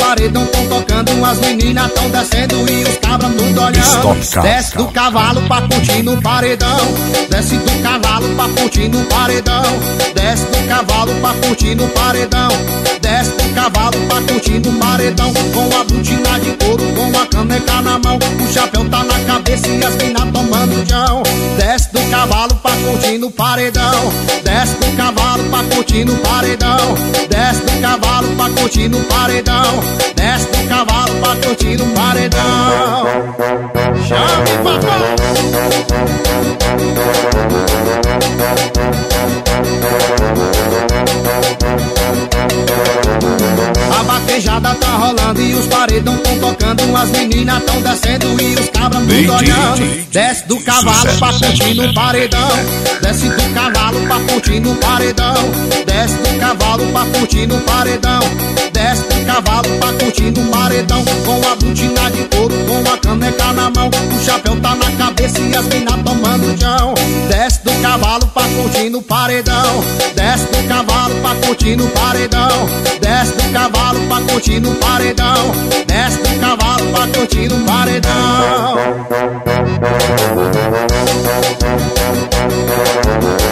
paredão tão tocando, as meninas tão descendo e os cabras tudo olhando. Desce do cavalo pra curtir no paredão, desce do cavalo pra curtir no paredão, desce do cavalo pra curtir no paredão, desce do cavalo pra curtir no paredão. Com a botina de couro, com a caneca na mão, o chapéu tá na cabeça e as minas tomando jão. Desce do cavalo pra curtir no paredão, desce do cavalo pra curtir no paredão, desce do cavalo pra curtir no paredão, desce do cavalo pra curtir no paredão. Chame papai. A vaquejada tá rolando e os paredão tão tocando, as meninas tão descendo e os cabras tudo olhando. Desce do cavalo pra curtir no paredão, desce do cavalo pra curtir no paredão, desce do cavalo pra curtir no paredão, desce do cavalo pra curtir no paredão. Com a botina de couro, com a caneca na mão, o chapéu tá na cabeça e as minas tomando jão. Desce do cavalo pra curtir no paredão, desce do cavalo pra curtir no paredão, desce do cavalo pra curtir no paredão, desce do cavalo pra curtir no paredão.